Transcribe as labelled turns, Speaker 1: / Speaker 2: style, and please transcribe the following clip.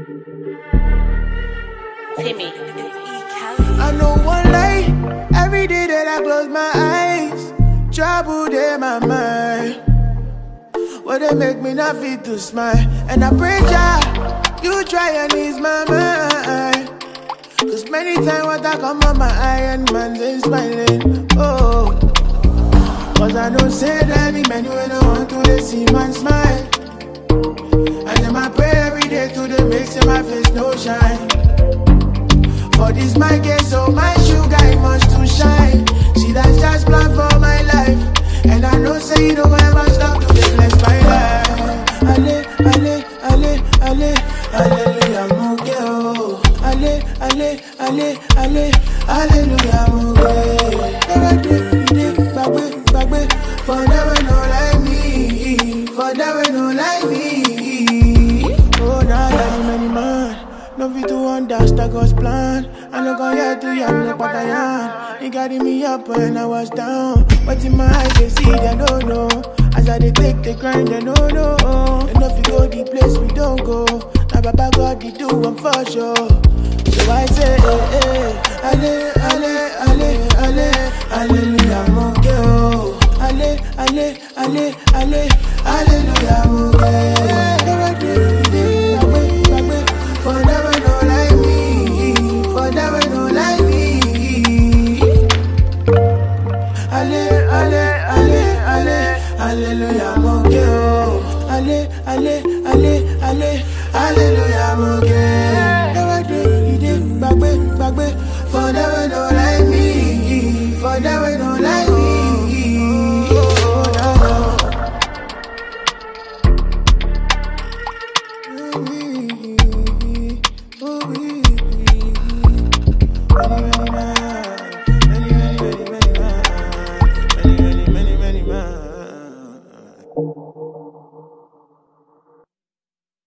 Speaker 1: Timmy, it's E. Kelly.
Speaker 2: I know one lie, every day that I close my eyes, trouble in my mind. What they make me not feel to smile. And I pray Jah, you try and ease my mind. Cause many times what I come on my eye and man's ain't smiling. Oh, cause I don't say that me man when I want to see man smile. And then I pray every day to the makes in my face no shine. For this my case, so my sugar it must to shine. See that's just plan for my life. And I know say you don't ever stop to the bless my life. Ale, ale, ale, ale, hallelujah, muge oh. Ale, ale, ale, ale, hallelujah, muge. Bagbe, for them we no like me, for them we no like me. Oh, now like many man. No fit to understand God's plan. I no go here to you, no what I am. He carry me up when I was down. But in my eyes they see they don't know. As I they take the grind they don't know. And if you go the place we don't go. Now Baba God they do one for sure. So I say, ale, ale, ale, ale, hallelujah, muge oh. Ale, ale, ale, ale, hallelujah, muge. For them we no like me, for them we no like me. Ale, ale, ale, ale, hallelujah, muge oh. Ale, ale, ale, ale, hallelujah, muge. Bagbe, for them we no like me, for them we no like me. Oh, no, no.